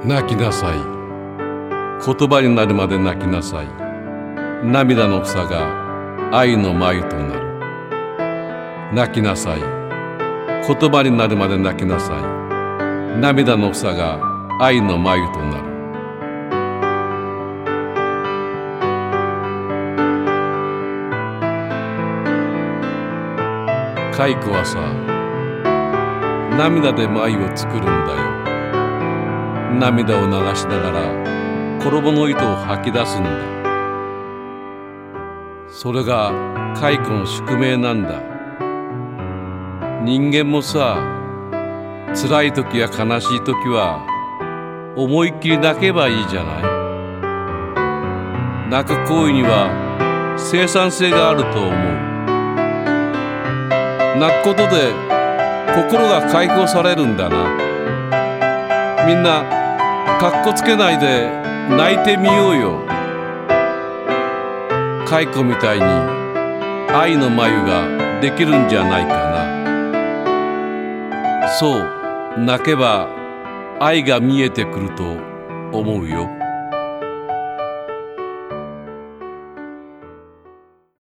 泣きなさい。言葉になるまで泣きなさい。涙の房が愛の繭となる。泣きなさい。言葉になるまで泣きなさい。涙の房が愛の繭となる。蚕はさ、涙で繭を作るんだよ。涙を流しながら衣の糸を吐き出すんだ。それが蚕の宿命なんだ。人間もさ、辛い時や悲しい時は思いっきり泣けばいいじゃない。泣く行為には生産性があると思う。泣くことで心が解放されるんだな。みんなかっこつけないで泣いてみようよ。蚕みたいに愛の繭ができるんじゃないかな。そう、泣けば愛が見えてくると思うよ。